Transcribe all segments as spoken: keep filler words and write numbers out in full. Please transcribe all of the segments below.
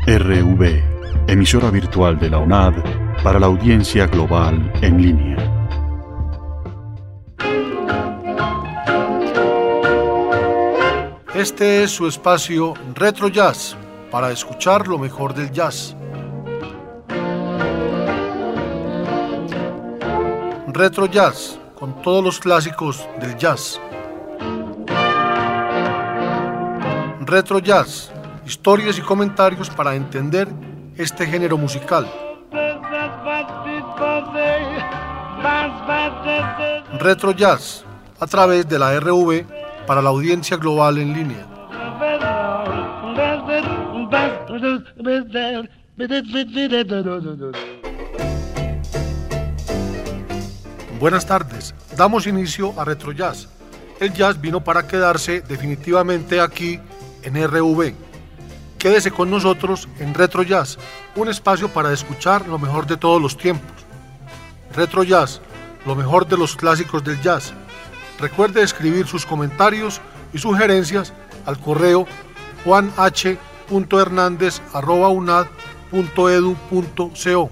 R V, emisora virtual de la UNAD para la audiencia global en línea. Este es su espacio Retro Jazz, para escuchar lo mejor del jazz. Retro Jazz, con todos los clásicos del jazz. Retro Jazz, historias y comentarios para entender este género musical. Retro Jazz, a través de la R V para la audiencia global en línea. Buenas tardes, damos inicio a Retro Jazz. El jazz vino para quedarse definitivamente aquí en R V. Quédese con nosotros en Retro Jazz, un espacio para escuchar lo mejor de todos los tiempos. Retro Jazz, lo mejor de los clásicos del jazz. Recuerde escribir sus comentarios y sugerencias al correo juan h punto hernandez arroba u n a d punto e d u punto co.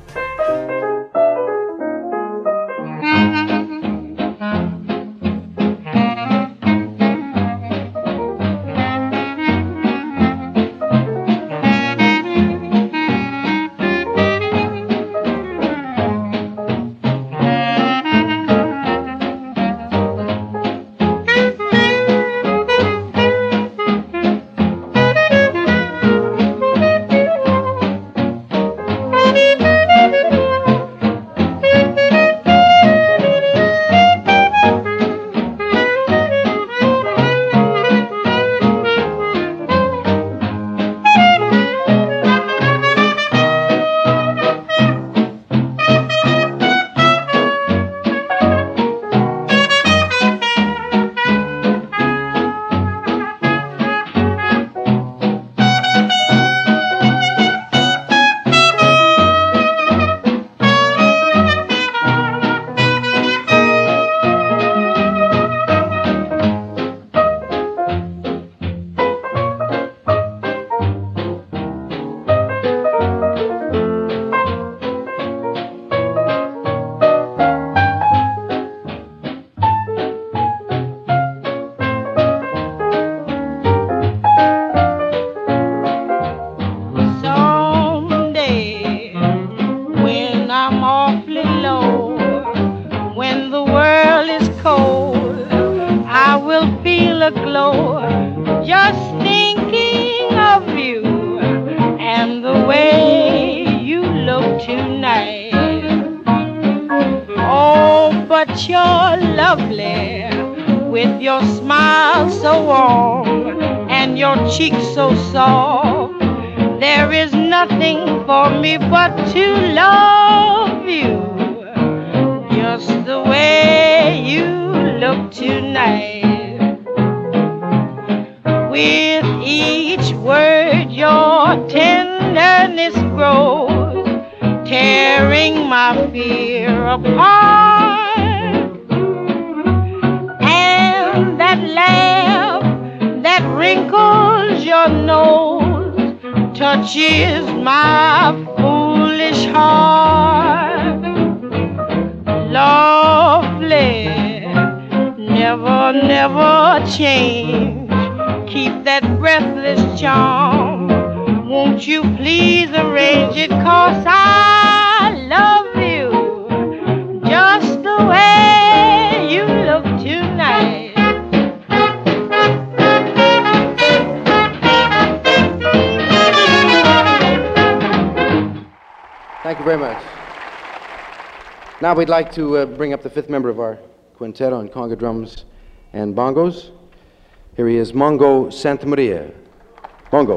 Now we'd like to uh, bring up the fifth member of our quintet on conga drums and bongos. Here he is, Mongo Santamaria. Mongo.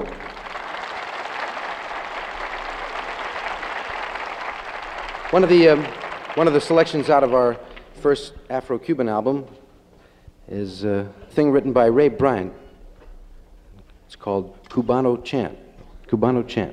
One of the um, one of the selections out of our first Afro-Cuban album is a thing written by Ray Bryant. It's called Cubano Chant. Cubano Chant.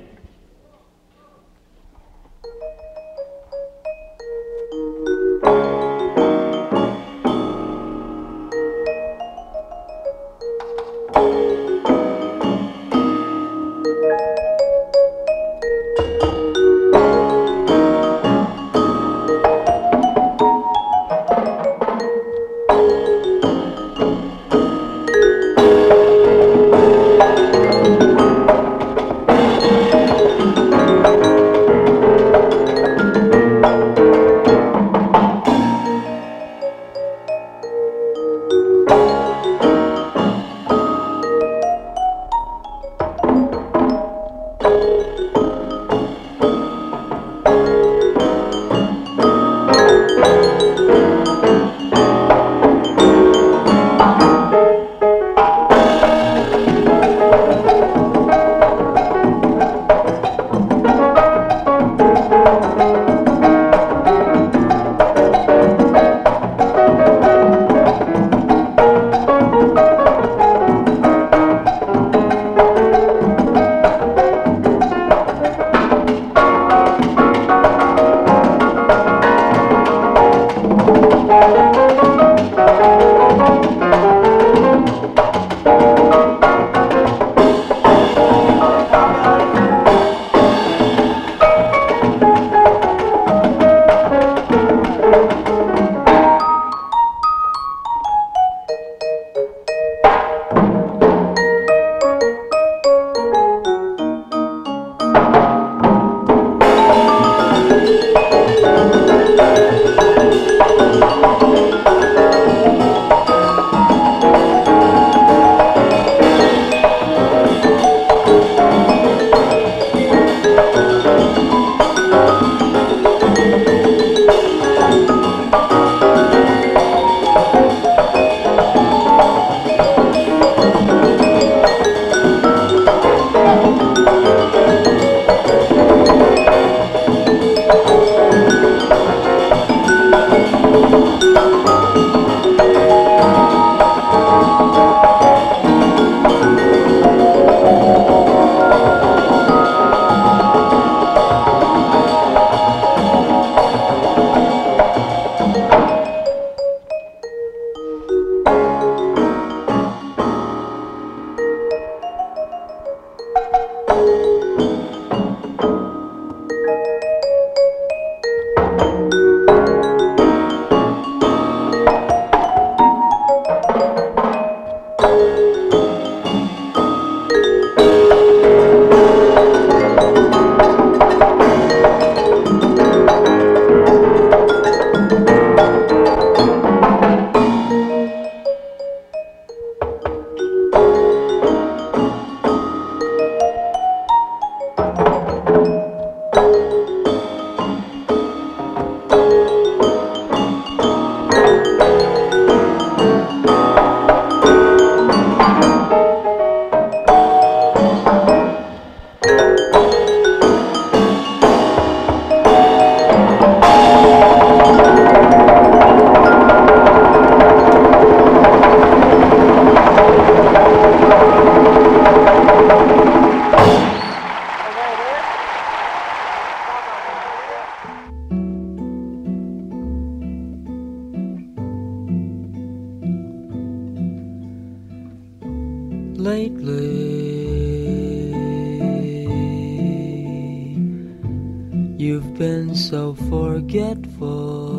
You've been so forgetful,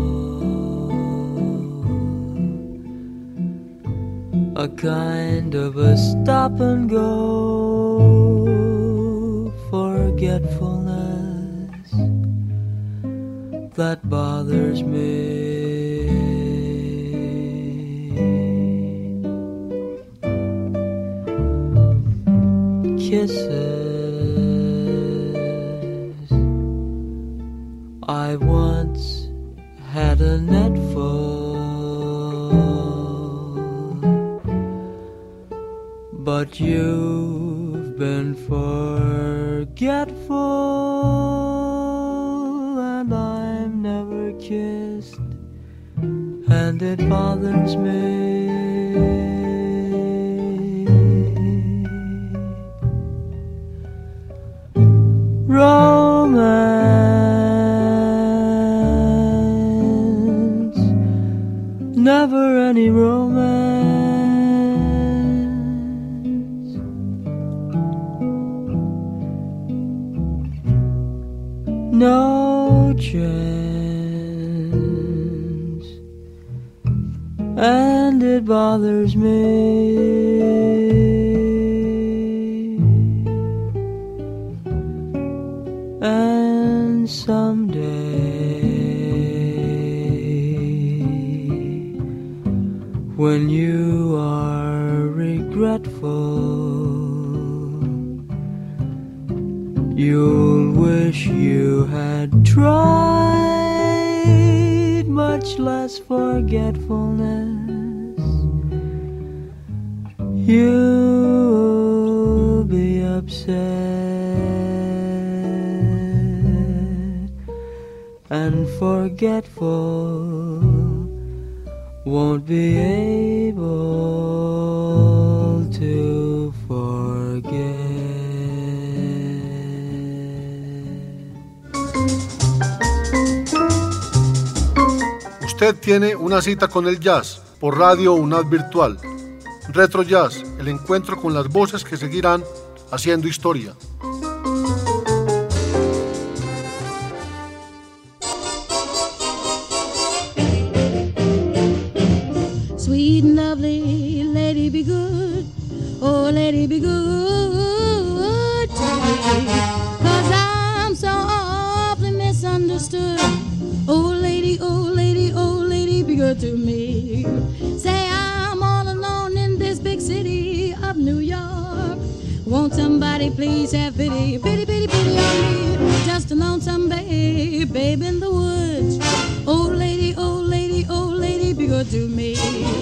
a kind of a stop and go forgetfulness that bothers me. Kisses, I once had a net full, but you've been forgetful, and I'm never kissed, and it bothers me. Romance, never any romance. No chance, and it bothers me. And someday, when you are regretful, you'll wish you had tried much less forgetfulness. You'll be upset and forgetful, won't be able to forget. Usted tiene una cita con el jazz por Radio UNAD Virtual. Retro Jazz, el encuentro con las voces que seguirán haciendo historia. Sweet and lovely lady, be good. Oh, lady, be good to me, 'cause I'm so awfully misunderstood. Oh, lady, oh, lady, oh, lady, be good to me. Say I'm all alone in this big city of New York. Won't somebody please have pity, pity, pity, pity on me? Just a lonesome babe, babe in the woods. Oh, lady, oh, lady, oh, lady, be good to me.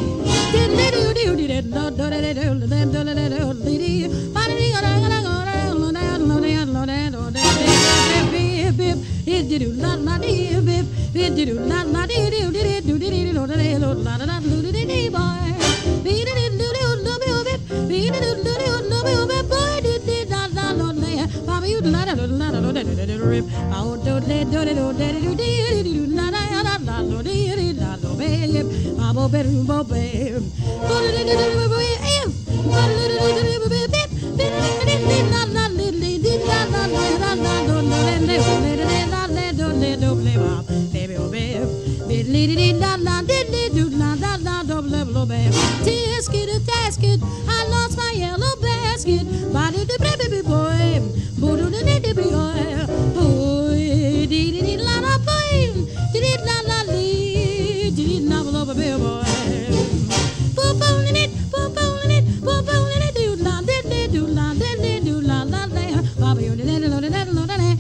Tisket, a tasket, I lost my yellow basket. Body the baby boy, boo the baby boy, boy, did it la la boy, did it la la lee, did it la la baby boy. Boop on it, boop on it, boop on it, do la, did they do la, did they do la la la, Bobby, you did it, lo did it, lo did it.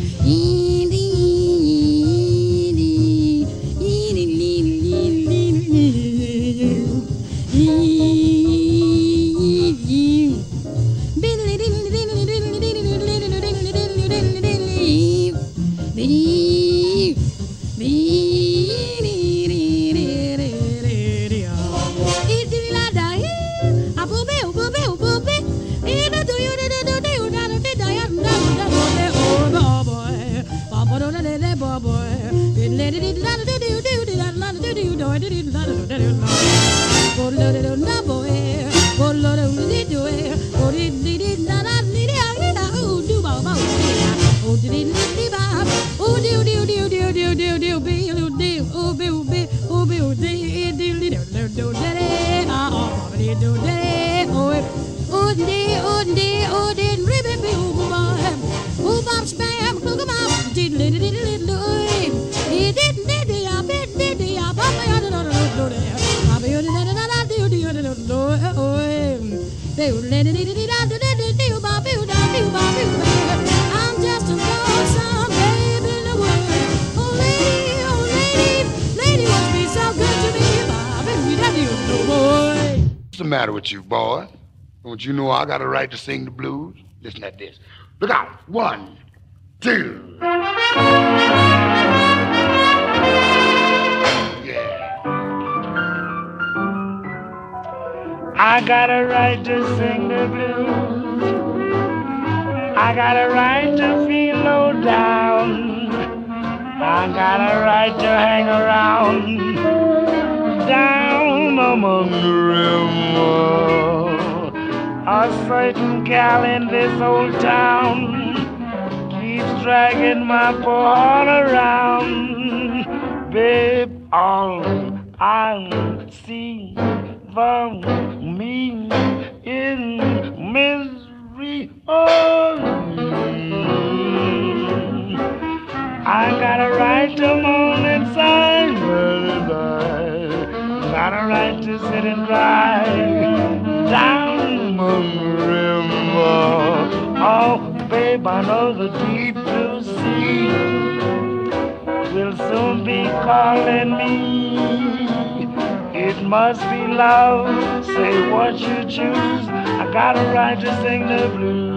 Oh, did did oh did ribby be oh bam oh bam spam cook 'em out did did did did he did did ya did did ya bam ya do do do do bam ya do do do do do do oh be let it did did do do do bam be do bam I'm just a lonesome baby in the world oh lady oh lady lady must be so good to me bam you do do boy. What's the matter with you, boy? Don't you know I got a right to sing the blues? Listen at this. Look out. One, two. Yeah. I got a right to sing the blues. I got a right to feel low down. I got a right to hang around down among the river. A certain gal in this old town keeps dragging my poor heart around. Babe, all I see from me is misery. Oh, I got a right to moan and sigh, but I got a right to sit and cry down among the river. Oh, babe, I know the deep blue sea will soon be calling me. It must be love, say what you choose. I got a right to sing the blues.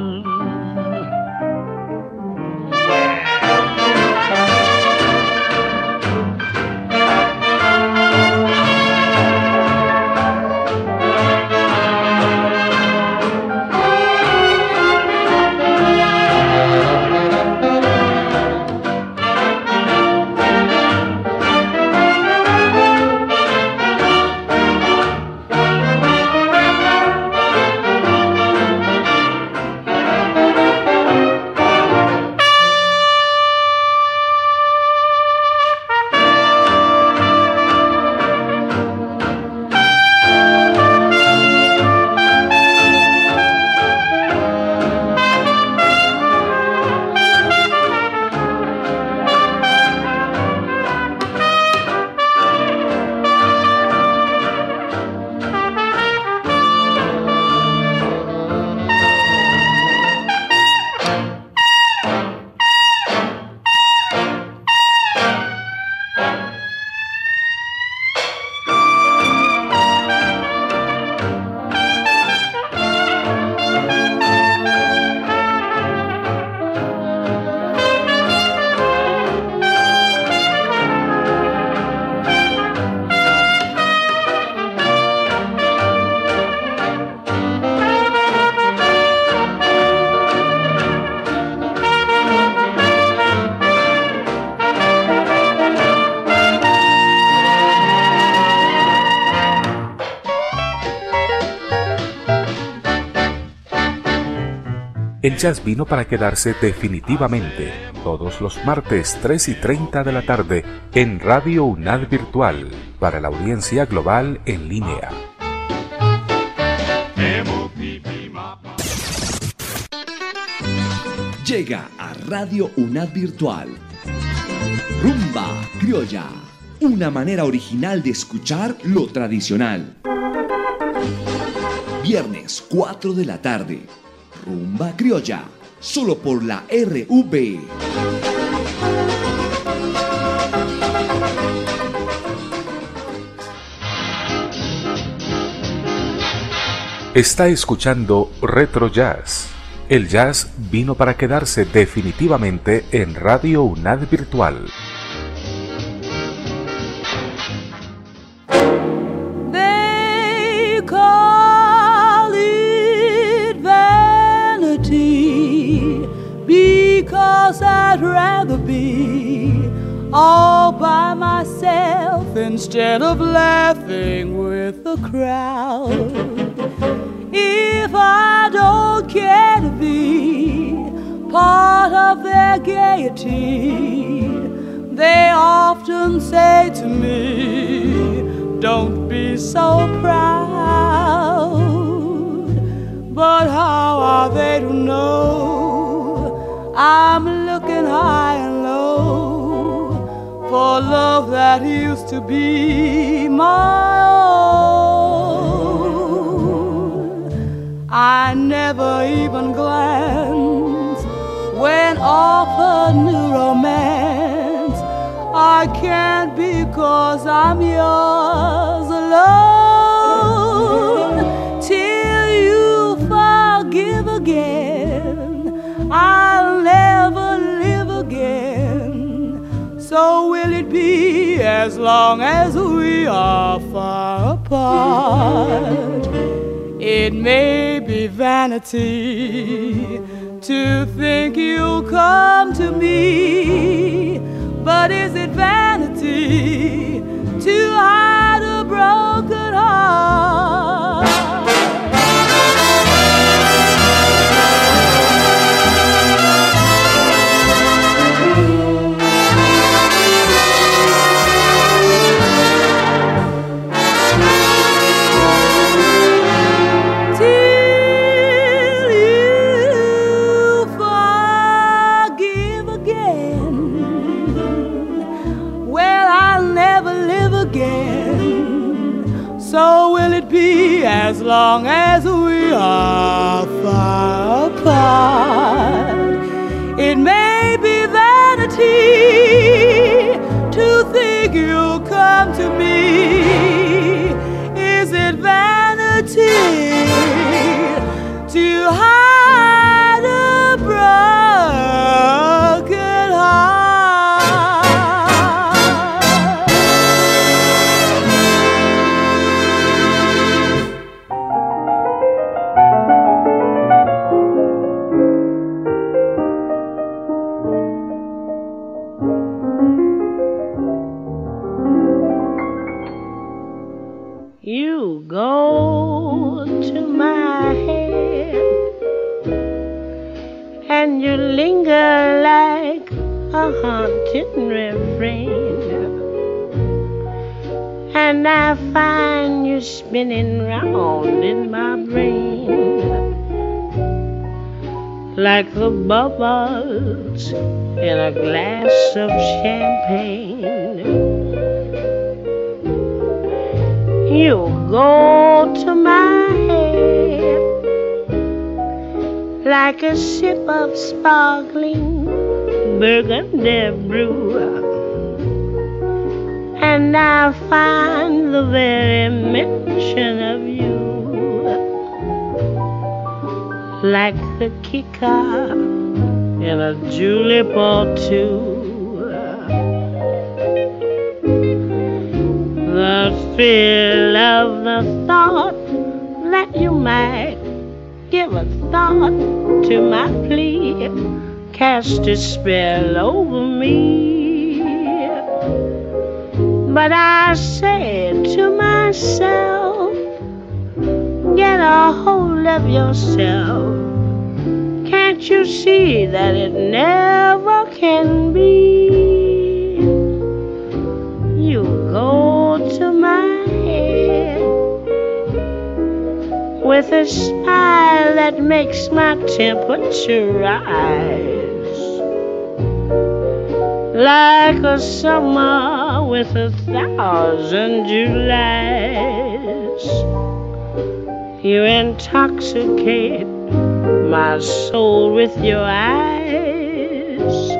El jazz vino para quedarse definitivamente, todos los martes tres y treinta de la tarde en Radio UNAD Virtual, para la audiencia global en línea. Llega a Radio UNAD Virtual Rumba Criolla, una manera original de escuchar lo tradicional. Viernes cuatro de la tarde, Rumba Criolla, solo por la R V. Está escuchando Retro Jazz. El jazz vino para quedarse definitivamente en Radio UNAD Virtual. They call it vanity because I'd rather be all by myself instead of laughing with the crowd. If I don't care to be part of their gaiety, they often say to me, don't be so proud. but how are they to know? I'm looking high and low for love that used to be my own. I never even glanced when offered new romance. I can't because I'm yours alone. Till you forgive again, I'll never live again. So will it be as long as we are far apart? It may be vanity to think you'll come to me, but is it vanity to hide a broken heart? So will it be as long as we are far apart? It may be vanity to think you'll come to me. Is it vanity to hide a broken heart? You go to my head and you linger like a haunting refrain, and I find you spinning round in my brain like the bubbles in a glass of champagne. You go to my head like a sip of sparkling burgundy brew, and I find the very mention of you like the kicker in a julep or two. The thrill of the thought that you might give a thought to my plea cast a spell over me. But I said to myself, get a hold of yourself. Can't you see that it never can be? You go to my head with a smile that makes my temperature rise, like a summer with a thousand Julys. You intoxicate my soul with your eyes,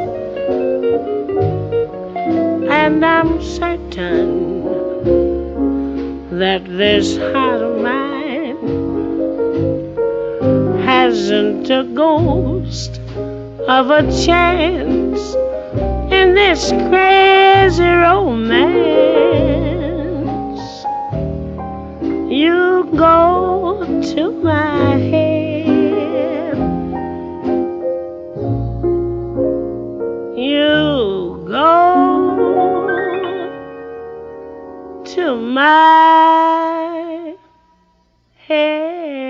and I'm certain that this heart of mine hasn't a ghost of a chance in this crazy romance. You go to my head, you go to my head.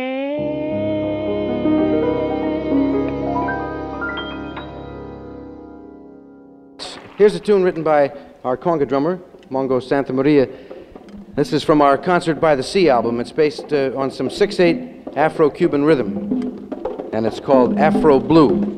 Here's a tune written by our conga drummer, Mongo Santa Maria. This is from our Concert by the Sea album. It's based uh, on some six eight Afro-Cuban rhythm, and it's called Afro Blue.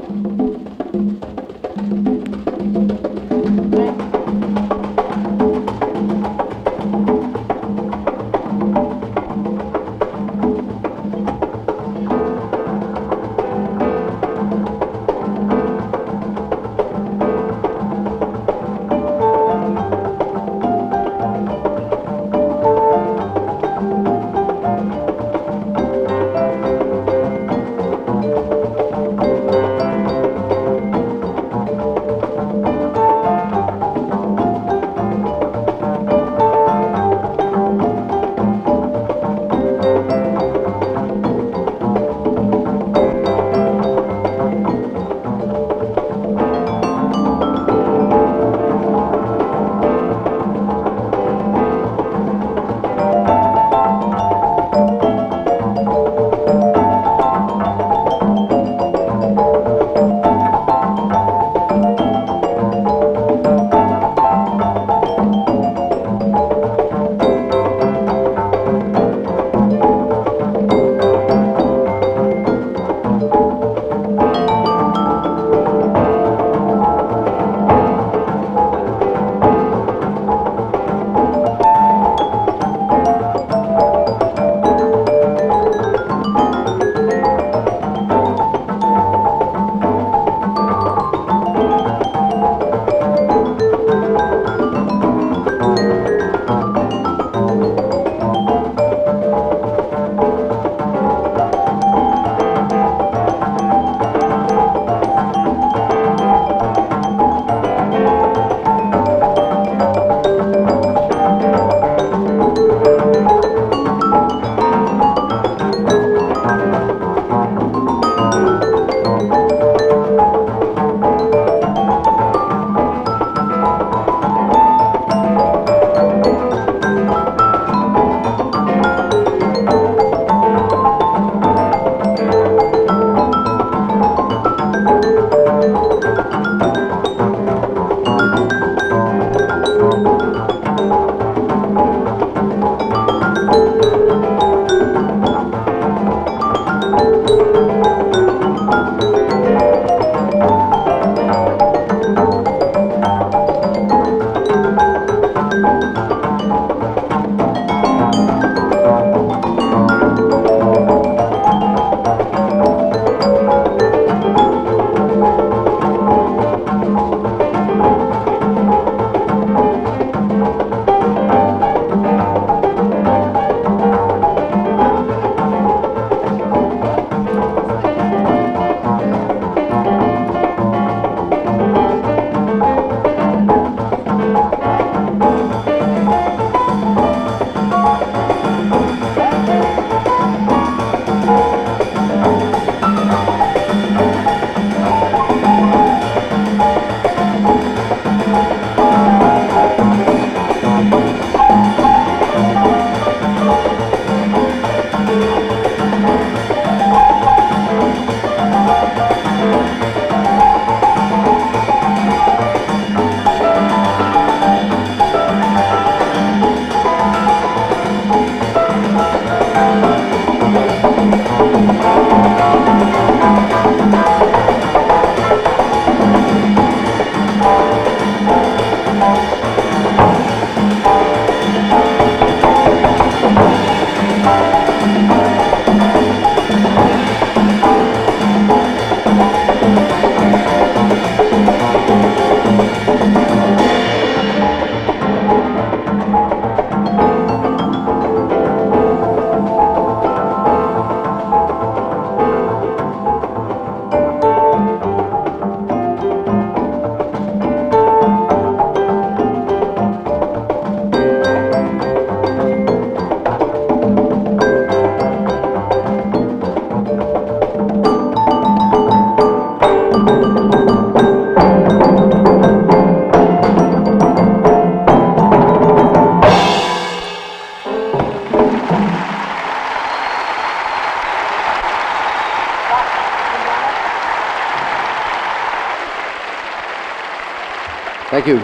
Thank you.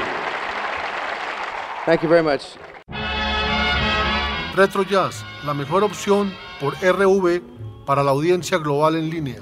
Thank you very much. Retro Jazz, la mejor opción por R V para la audiencia global en línea.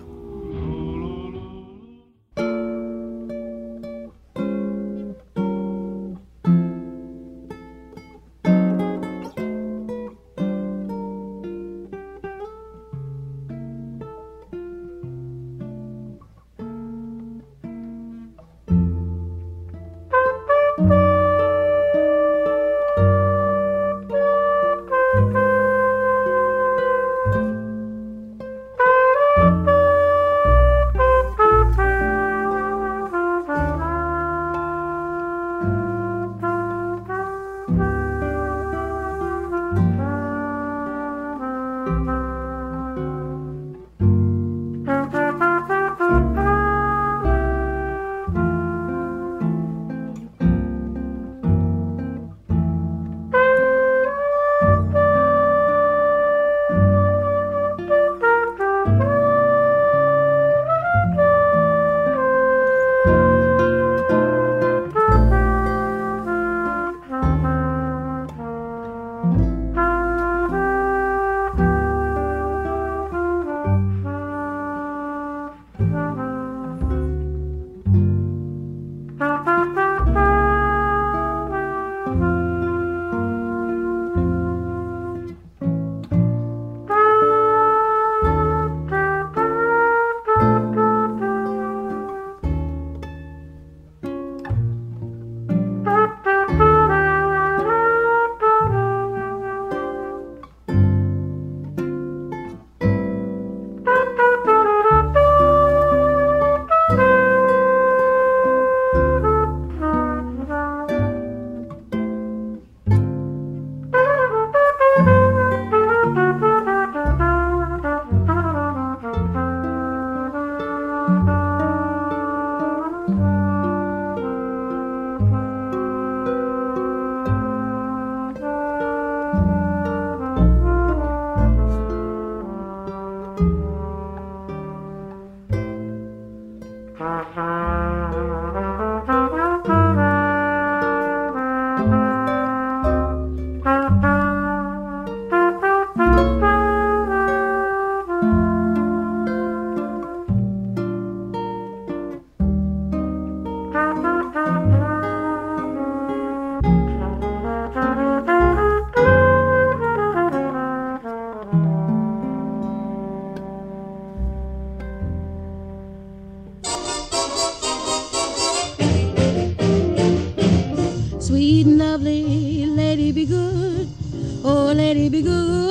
Sweet and lovely lady, be good. Oh, lady, be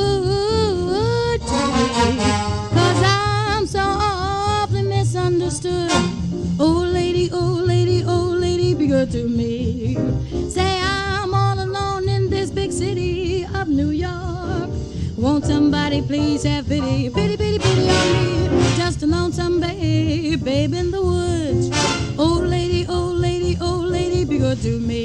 good to me. Cause I'm so awfully misunderstood. Oh, lady, oh, lady, oh, lady, be good to me. Say I'm all alone in this big city of New York. Won't somebody please have pity, pity, pity, pity on me? Just a lonesome babe, babe in the woods. Oh, lady, oh, lady, oh, lady, be good to me.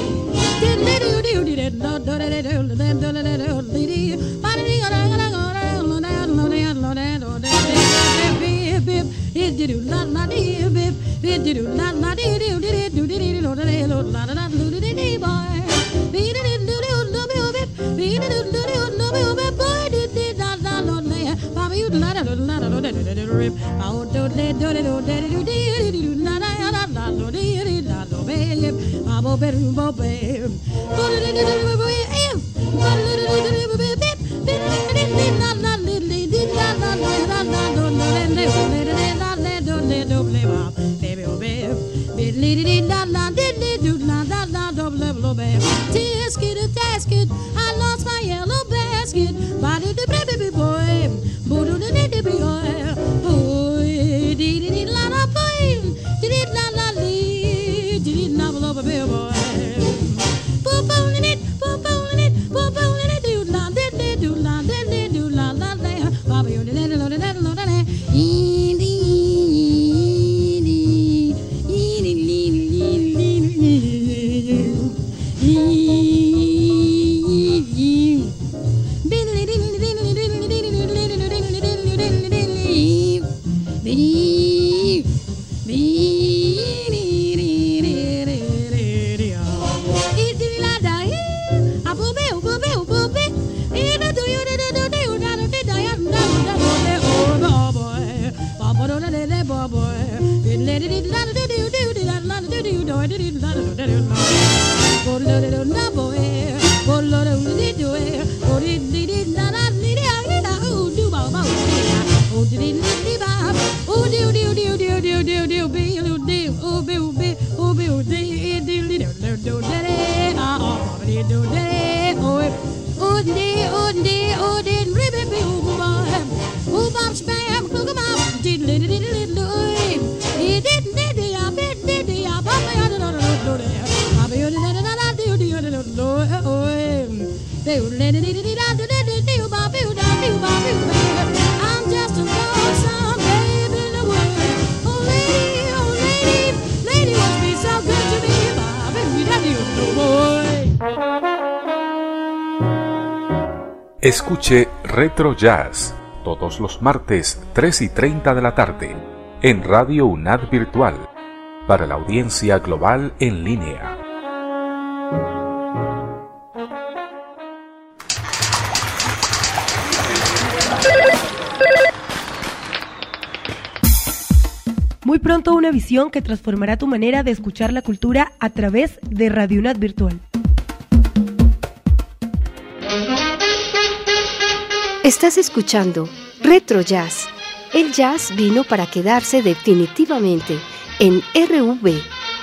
Tisket, a tasket, I lost my yellow basket. Body the baby boy, boo the baby boy, boy, did it la la boy, did it la la lee, did it novel over baby boy. Boop on it, boop on it, boop on it, do la, did they do la, did they do la la la, Bobby, you did it, load it, load it, load it, I'm just a lonesome baby in the world. Oh lady, oh lady, lady must be so good to me. Escuche Retro Jazz todos los martes tres y treinta de la tarde en Radio UNAD Virtual para la audiencia global en línea. Muy pronto una visión que transformará tu manera de escuchar la cultura a través de Radio UNAD Virtual. Estás escuchando Retro Jazz. El jazz vino para quedarse definitivamente en R V.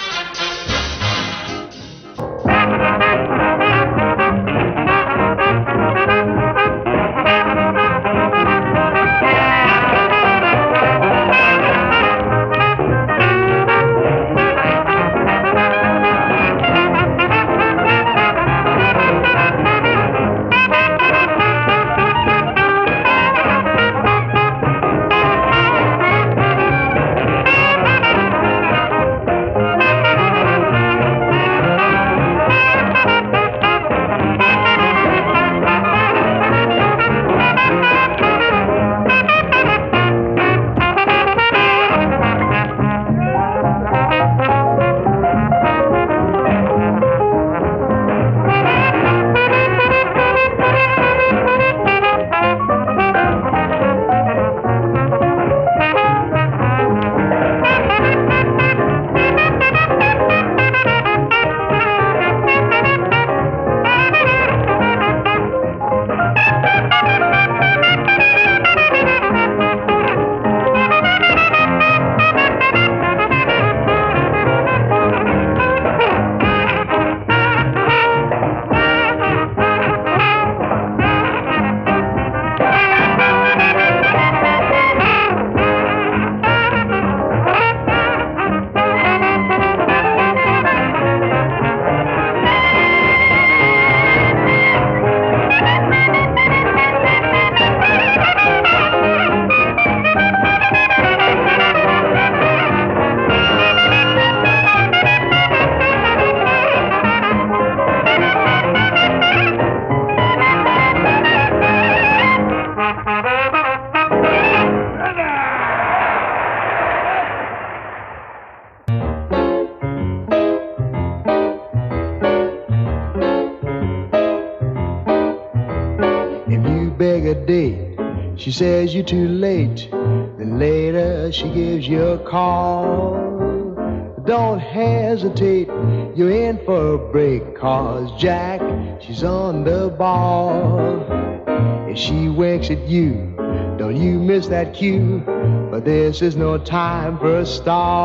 She says you're too late, then later she gives you a call. Don't hesitate, you're in for a break, cause Jack, she's on the ball. If she winks at you, don't you miss that cue, but this is no time for a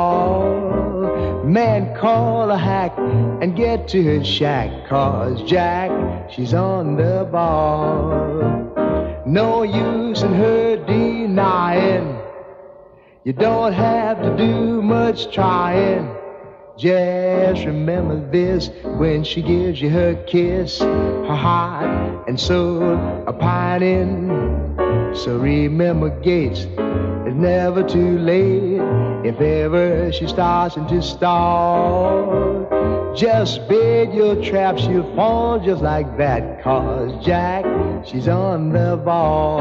stall. Man, call a hack and get to his shack, cause Jack, she's on the ball. No use in her denying, you don't have to do much trying. Just remember this, when she gives you her kiss, her heart and soul are pining. So remember, Gates, it's never too late. If ever she starts to stall, just bait your trap, she'll fall just like that, cause Jack, she's on the ball.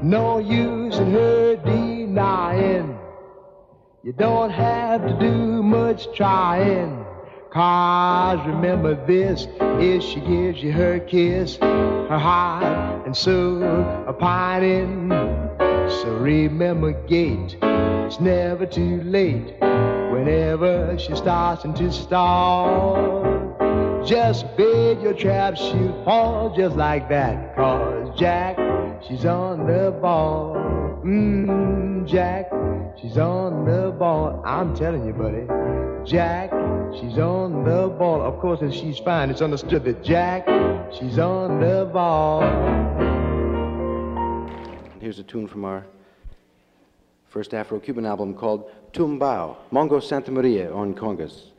no use in her denying. You don't have to do much trying, 'cause remember this, if she gives you her kiss, her heart and soul are pining. So remember, Gate, it's never too late. Whenever she starts into stall, just bait your trap, she'll fall just like that. 'Cause Jack, she's on the ball. Mmm, Jack, she's on the ball. I'm telling you, buddy. Jack, she's on the ball. Of course, if she's fine, it's understood that Jack, she's on the ball. Here's a tune from our first Afro-Cuban album called Tumbao, Mongo Santa Maria on congas.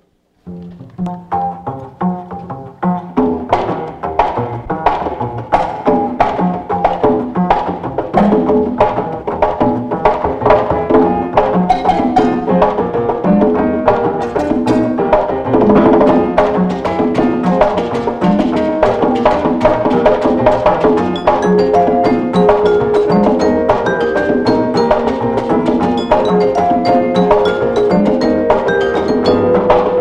Thank you.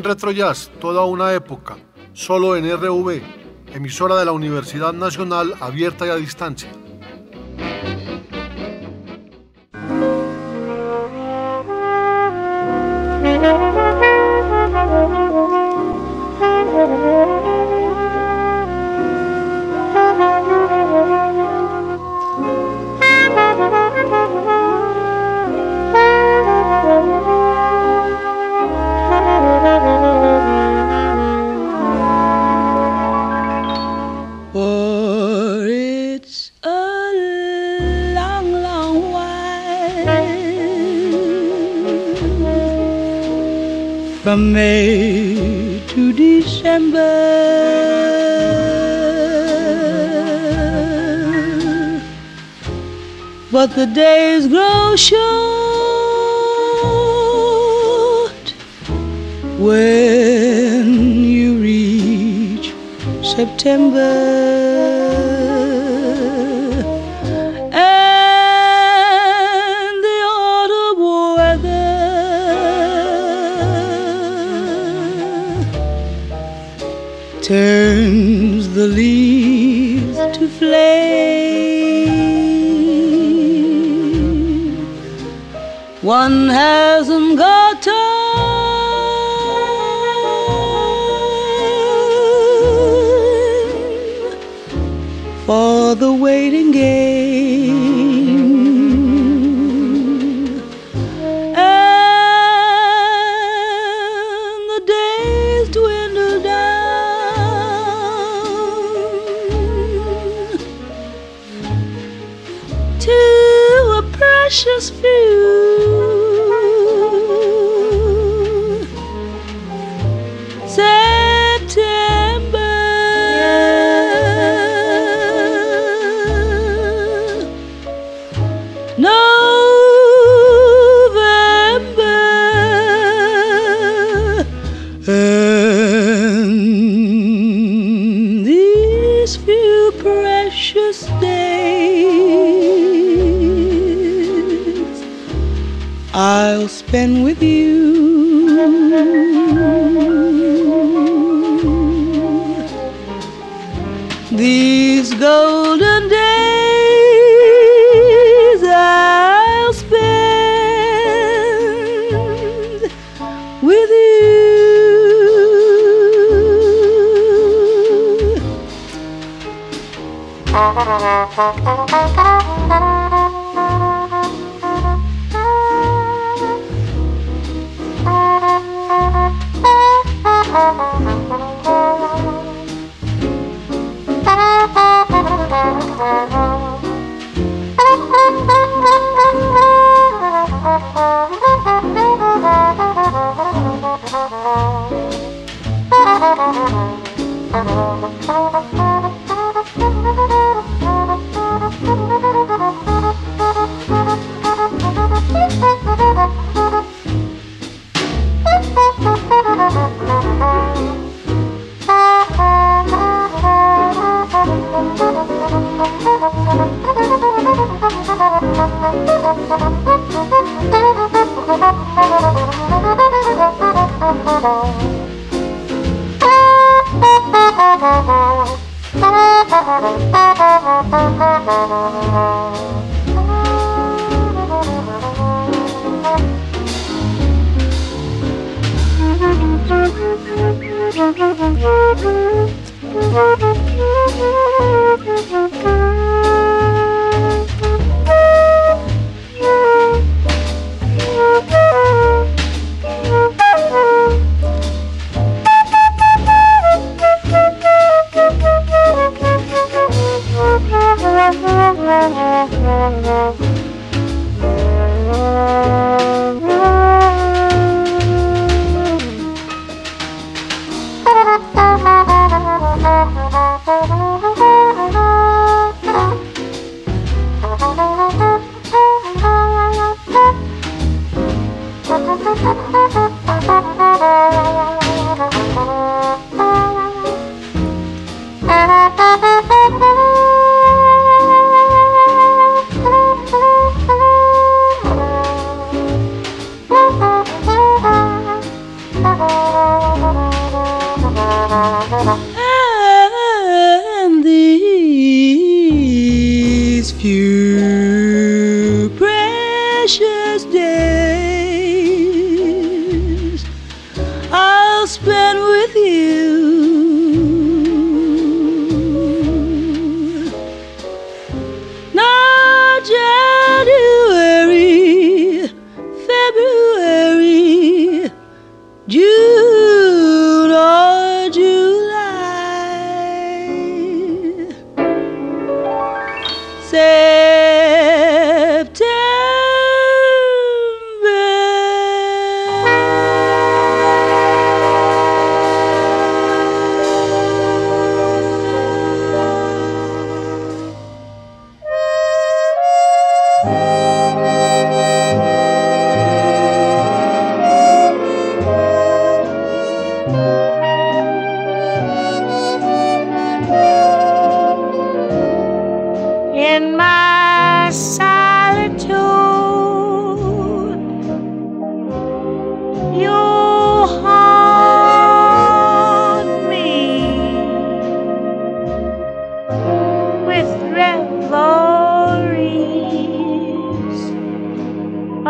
Retro Jazz, toda una época, solo en R V, emisora de la Universidad Nacional abierta y a distancia. For it's a long, long while from May to December. But the days grow short when you reach September. And the autumn weather turns the leaves to flame. One hasn't got time for the waiting game, and the days dwindle down to a precious few. September, November, and these few precious days I'll spend with you. These golden days I'll spend with you. Thank you.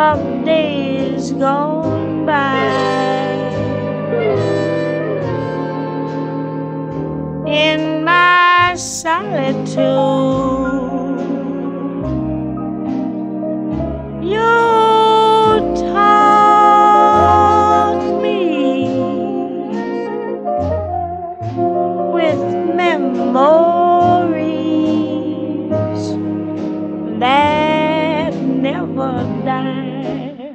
of days gone by. In my solitude, you taught me with memories that never die.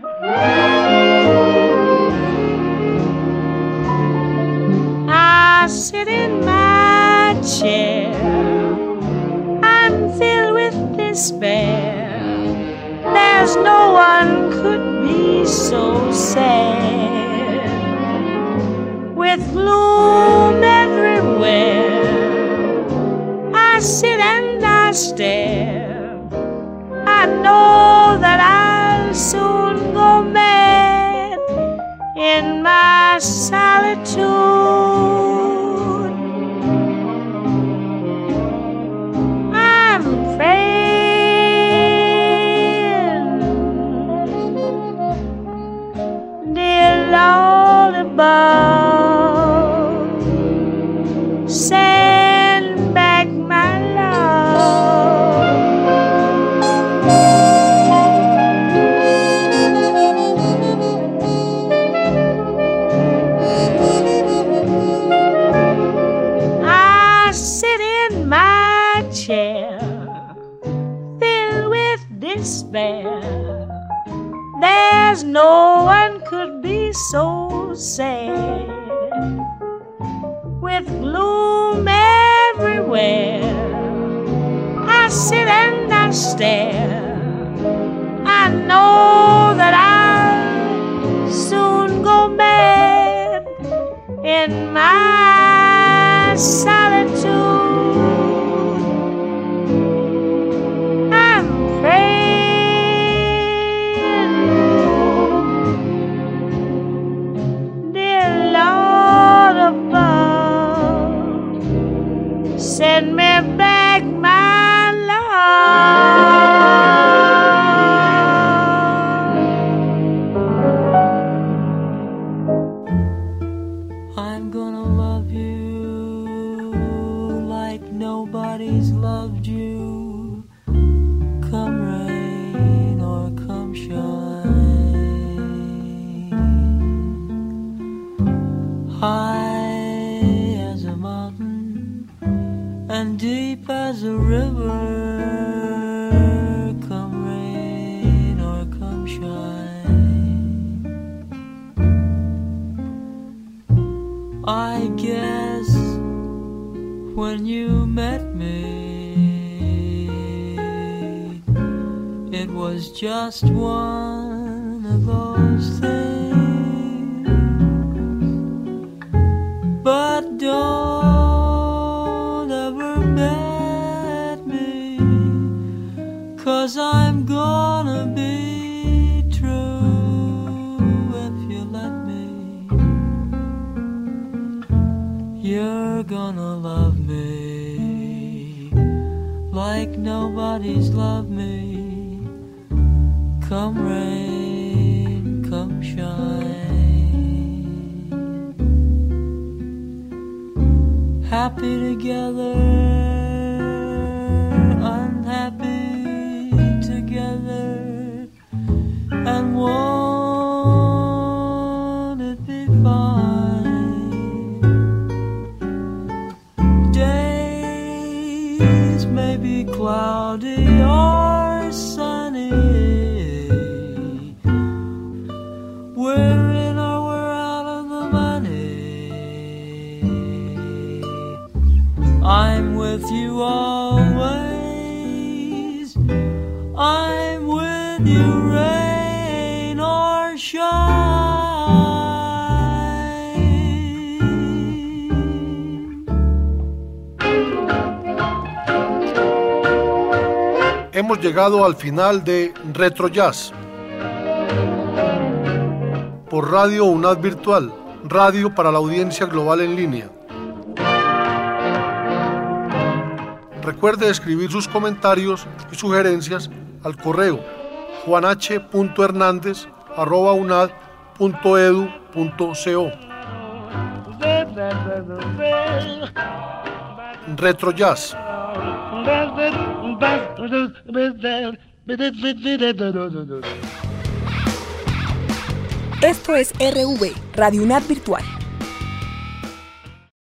I sit in my chair, I'm filled with despair. There's no one could be so sad. With gloom everywhere, I sit and I stare. I know that I'll soon go mad in my solitude. Above, send back my love. I sit in my chair, filled with despair. There's no one could be so sad. With gloom everywhere, I sit and I stare. I know that I'll soon go mad in my solitude. I'm praying, dear Lord above, send me back my love. I'm gonna love you like nobody's loved you, come rain or come shine. High as a mountain and deep as a river, come rain or come shine. I guess when you met me, it was just one of those things. But don't ever bet me, 'cause I'm gonna be true if you let me. You're gonna love me like nobody's loved me, come rain, come shine. Happy together, unhappy together, and won't it be fine? Days may be cloudy or sunny, we're in or we're out of the money. I'm with you always, I'm with you rain or shine. Hemos llegado al final de Retro Jazz por Radio UNAD Virtual, radio para la audiencia global en línea. Recuerde escribir sus comentarios y sugerencias al correo juan h punto hernandez arroba unad punto edu punto co. Retro Jazz. Esto es R V, Radio UNAD Virtual.